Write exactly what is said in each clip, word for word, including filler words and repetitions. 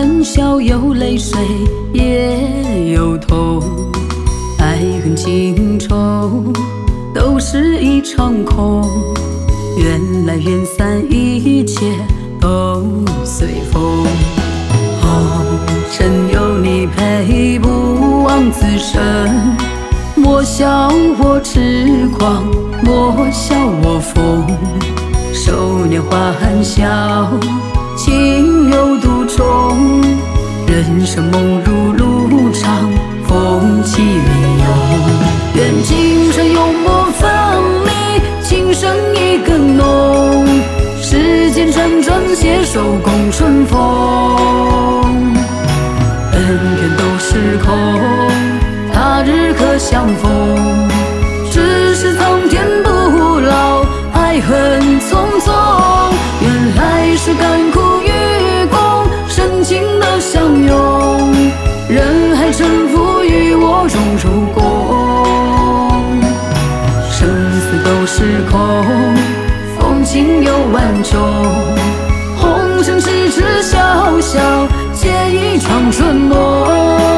欢笑有泪水也有痛，爱恨情仇都是一场空，缘来缘散，一切都随风。红尘有你陪，不枉此生。莫笑我痴狂，莫笑我疯。少年欢笑，情有独钟。人生梦如路长，风起云涌。愿今生永不分离，情深意更浓。世间辗转，携手共春风。恩怨都是空，他日可相逢。只是苍天不老，爱恨匆匆。原来是甘苦与共，深情的相拥。人海沉浮，与我荣辱共。生死都是空，风情有万种。红尘痴痴笑笑，皆一场春梦。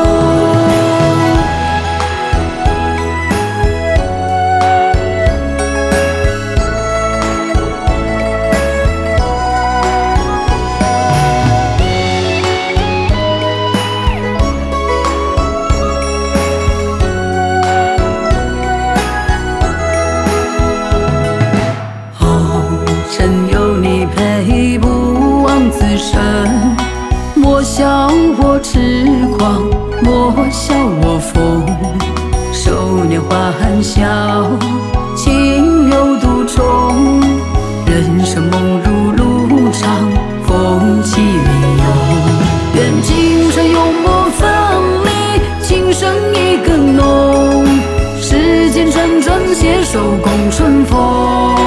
陪不枉此生，莫笑我痴狂，莫笑我疯。少年欢笑，情有独钟。人生梦如路长，风起云涌。愿今生永不分离，情深意更浓。世间辗转，携手共春风。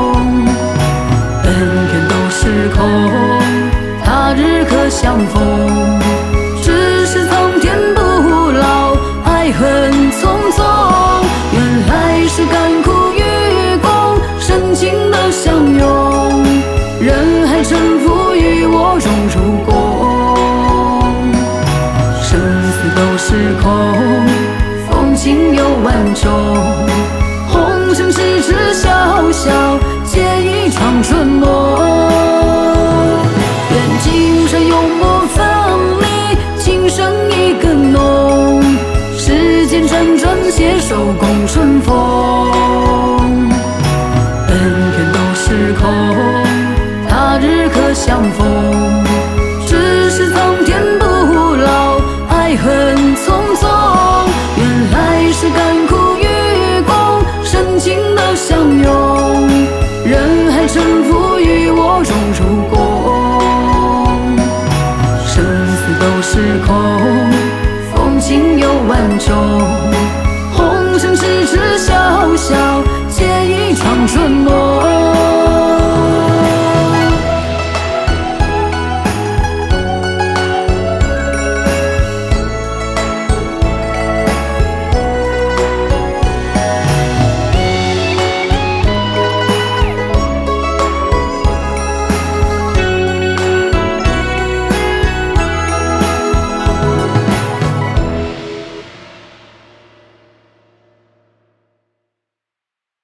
是空，他日可相逢。只是苍天不老，爱恨匆匆。原来是甘苦与共，深情的相拥。人海沉浮，与我荣辱共。生死都是空，风情有万种。红尘痴痴笑笑，皆一场春梦。今生永不分离，情深意更浓。世间辗转，携手共春风。恩怨都是空，他日可相逢。